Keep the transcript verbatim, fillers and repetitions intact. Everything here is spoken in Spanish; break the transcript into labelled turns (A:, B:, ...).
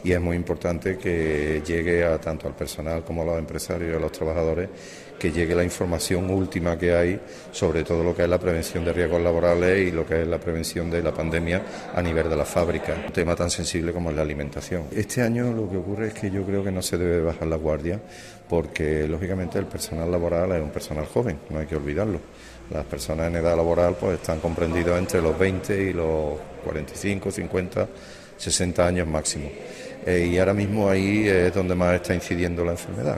A: y es muy importante que llegue a tanto al personal como a los empresarios y a los trabajadores, que llegue la información última que hay sobre todo lo que es la prevención de riesgos laborales y lo que es la prevención de la pandemia a nivel de las fábricas, un tema tan sensible como es la alimentación. Este año lo que ocurre es que yo creo que no se debe bajar la guardia, porque lógicamente el personal laboral es un personal joven, no hay que olvidarlo. Las personas en edad laboral pues están comprendidas entre los veinte y los cuarenta y cinco, cincuenta, sesenta años máximo. Eh, y ahora mismo ahí es donde más está incidiendo la enfermedad.